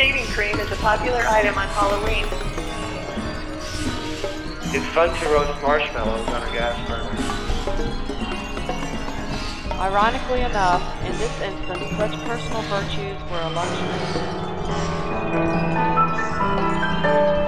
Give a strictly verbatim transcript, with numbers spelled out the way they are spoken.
shaving cream is a popular item on Halloween. It's fun to roast marshmallows on a gas burner. Ironically enough, in this instance, such personal virtues were a luxury.